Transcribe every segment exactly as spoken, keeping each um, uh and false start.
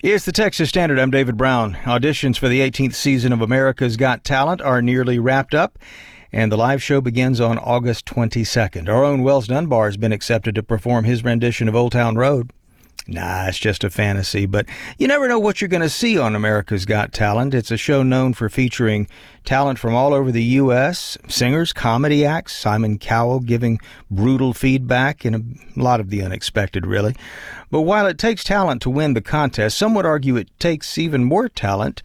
It's the Texas Standard. I'm David Brown. Auditions for the eighteenth season of America's Got Talent are nearly wrapped up, and the live show begins on August twenty-second. Our own Wells Dunbar has been accepted to perform his rendition of Old Town Road. Nah, it's just a fantasy, but you never know what you're going to see on America's Got Talent. It's a show known for featuring talent from all over the U S, singers, comedy acts, Simon Cowell giving brutal feedback, and a lot of the unexpected, really. But while it takes talent to win the contest, some would argue it takes even more talent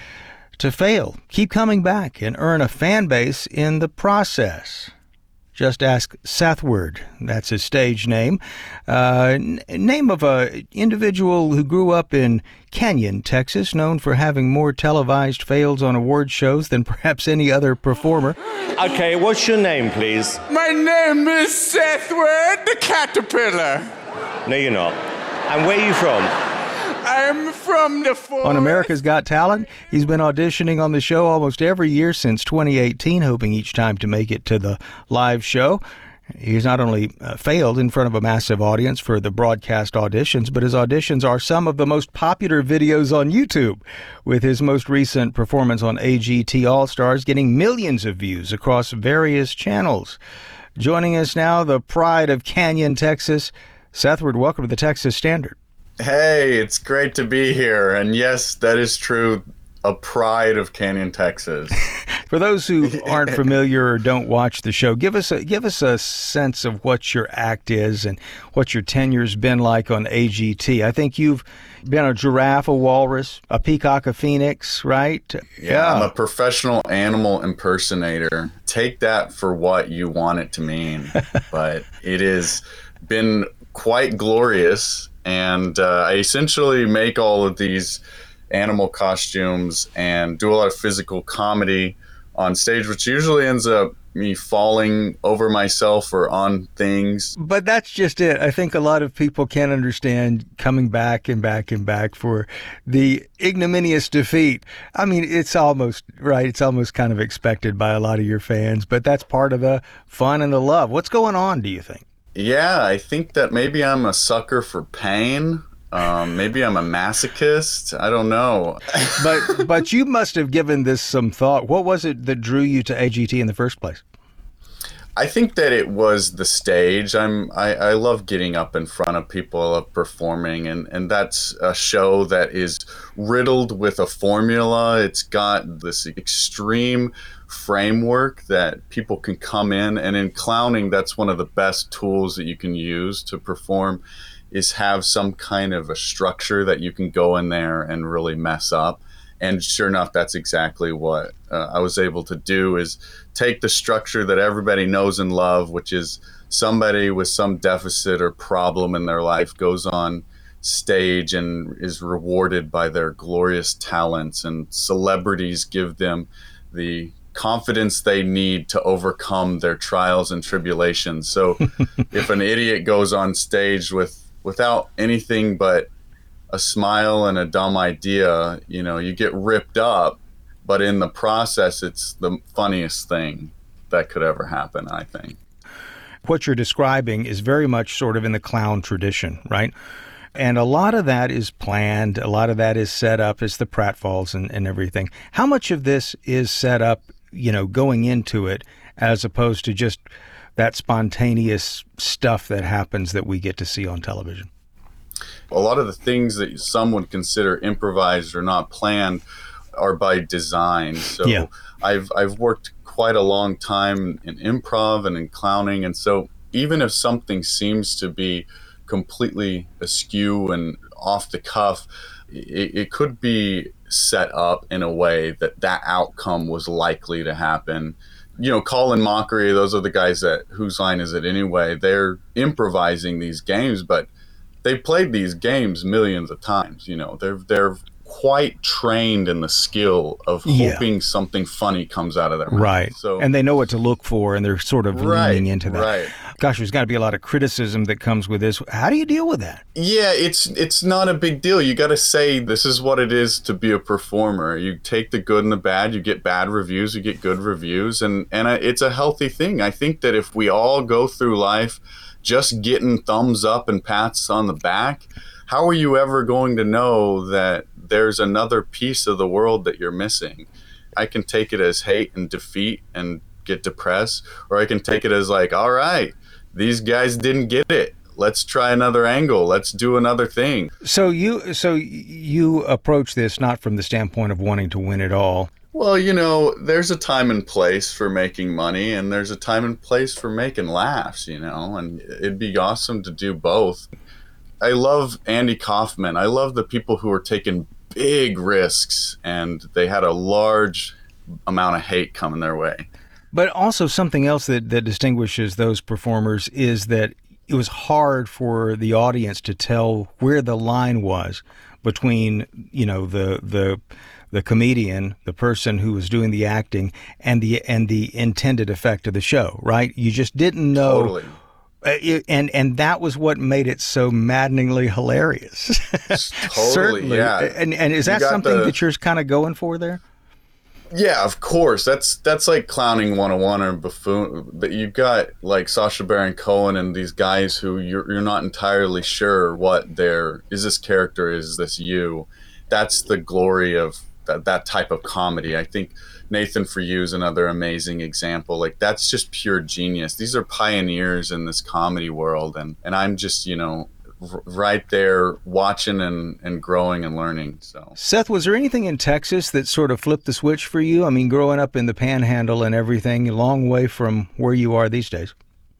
to fail, keep coming back, and earn a fan base in the process. Just ask Sethward. That's his stage name. Uh, n- name of a individual who grew up in Canyon, Texas, known for having more televised fails on award shows than perhaps any other performer. Okay, what's your name, please? My name is Sethward the Caterpillar. No, you're not. And where are you from? I'm from the forest. On America's Got Talent, he's been auditioning on the show almost every year since twenty eighteen, hoping each time to make it to the live show. He's not only uh, failed in front of a massive audience for the broadcast auditions, but his auditions are some of the most popular videos on YouTube, with his most recent performance on A G T All-Stars getting millions of views across various channels. Joining us now, the pride of Canyon, Texas, Sethward. Welcome to the Texas Standard. Hey, it's great to be here. And yes, that is true. A pride of Canyon, Texas. For those who aren't familiar or don't watch the show, give us a give us a sense of what your act is and what your tenure's been like on A G T. I think you've been a giraffe, a walrus, a peacock, a phoenix, right? Yeah, yeah. I'm a professional animal impersonator. Take that for what you want it to mean. But it has been quite glorious. And uh, I essentially make all of these animal costumes and do a lot of physical comedy on stage, which usually ends up me falling over myself or on things. But that's just it. I think a lot of people can't understand coming back and back and back for the ignominious defeat. I mean, it's almost, right, it's almost kind of expected by a lot of your fans, but that's part of the fun and the love. What's going on, do you think? Yeah, I think that maybe I'm a sucker for pain. Um, maybe I'm a masochist. I don't know. but but you must have given this some thought. What was it that drew you to A G T in the first place? I think that it was the stage. I'm I, I love getting up in front of people, I love performing, and, and that's a show that is riddled with a formula. It's got this extreme framework that people can come in, and in clowning, that's one of the best tools that you can use to perform, is have some kind of a structure that you can go in there and really mess up. And sure enough, that's exactly what uh, I was able to do, is take the structure that everybody knows and love, which is somebody with some deficit or problem in their life goes on stage and is rewarded by their glorious talents, and celebrities give them the confidence they need to overcome their trials and tribulations. So if an idiot goes on stage with without anything but a smile and a dumb idea, you know, you get ripped up, but in the process, it's the funniest thing that could ever happen, I think. What you're describing is very much sort of in the clown tradition, right? And a lot of that is planned. A lot of that is set up as the pratfalls and, and everything. How much of this is set up, you know, going into it, as opposed to just that spontaneous stuff that happens that we get to see on television? A lot of the things that some would consider improvised or not planned are by design. So yeah. I've I've worked quite a long time in improv and in clowning, and so even if something seems to be completely askew and off the cuff, it, it could be set up in a way that that outcome was likely to happen. You know, Colin Mockery, those are the guys that Whose Line Is It Anyway? They're improvising these games, but they've played these games millions of times. You know, they're they're quite trained in the skill of hoping yeah. something funny comes out of their mouth. Right. So, and they know what to look for, and they're sort of right, leaning into that. Right. Gosh, there's got to be a lot of criticism that comes with this. How do you deal with that? Yeah, it's it's not a big deal. You got to say this is what it is to be a performer. You take the good and the bad. You get bad reviews. You get good reviews, and and it's a healthy thing. I think that if we all go through life just getting thumbs up and pats on the back, how are you ever going to know that there's another piece of the world that you're missing? I can take it as hate and defeat and get depressed, or I can take it as like, all right, these guys didn't get it. Let's try another angle. Let's do another thing. So you so you approach this not from the standpoint of wanting to win it all. Well, you know, there's a time and place for making money, and there's a time and place for making laughs, you know, and it'd be awesome to do both. I love Andy Kaufman. I love the people who are taking big risks, and they had a large amount of hate coming their way. But also something else that, that distinguishes those performers is that it was hard for the audience to tell where the line was between, you know, the the the comedian, the person who was doing the acting, and the and the intended effect of the show, right? You just didn't know. Totally. Uh, and and that was what made it so maddeningly hilarious. Totally, Certainly. yeah. And and is that something the, that you're kind of going for there? Yeah, of course. That's that's like clowning one oh one or buffoon. But you've got like Sacha Baron Cohen and these guys who you're you're not entirely sure what their is this character, is this you. That's the glory of that that type of comedy. I think Nathan For You is another amazing example. Like, that's just pure genius. These are pioneers in this comedy world, and and I'm just, you know, r- right there watching and and growing and learning. So Seth, was there anything in Texas that sort of flipped the switch for you? I mean, growing up in the Panhandle and everything, a long way from where you are these days.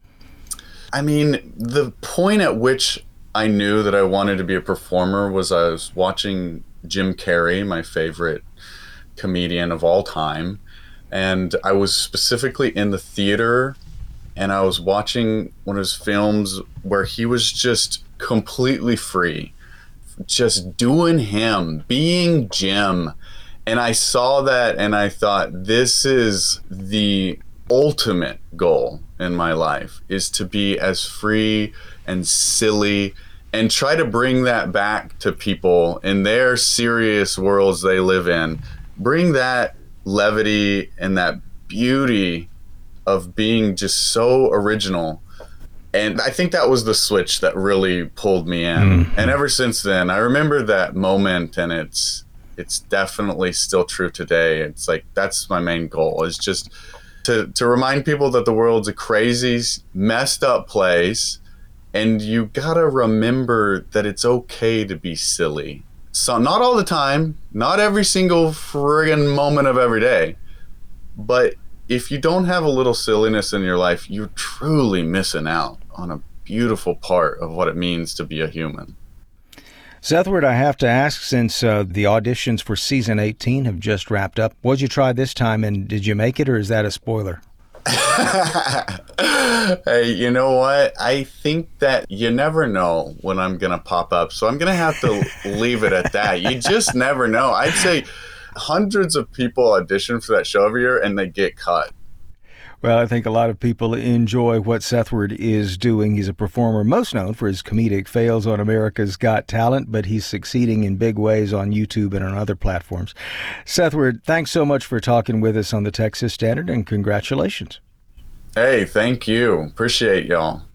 I mean, the point at which I knew that I wanted to be a performer was I was watching Jim Carrey, my favorite comedian of all time, and I was specifically in the theater, and I was watching one of his films where he was just completely free, just doing him, being Jim. And I saw that and I thought, this is the ultimate goal in my life, is to be as free and silly, and try to bring that back to people in their serious worlds they live in. Bring that levity and that beauty of being just so original. And I think that was the switch that really pulled me in. Mm-hmm. And ever since then, I remember that moment, and it's it's definitely still true today. It's like, that's my main goal, is just to, to remind people that the world's a crazy, messed up place, and you gotta remember that it's okay to be silly. So not all the time, not every single friggin' moment of every day, but if you don't have a little silliness in your life, you're truly missing out on a beautiful part of what it means to be a human. Sethward, I have to ask, since uh, the auditions for season eighteen have just wrapped up, what'd you try this time, and did you make it, or is that a spoiler? Hey, you know what? I think that you never know when I'm going to pop up, so I'm going to have to leave it at that. You just never know. I'd say hundreds of people audition for that show every year, and they get cut. Well, I think a lot of people enjoy what Sethward is doing. He's a performer most known for his comedic fails on America's Got Talent, but he's succeeding in big ways on YouTube and on other platforms. Sethward, thanks so much for talking with us on the Texas Standard, and congratulations. Hey, thank you. Appreciate y'all.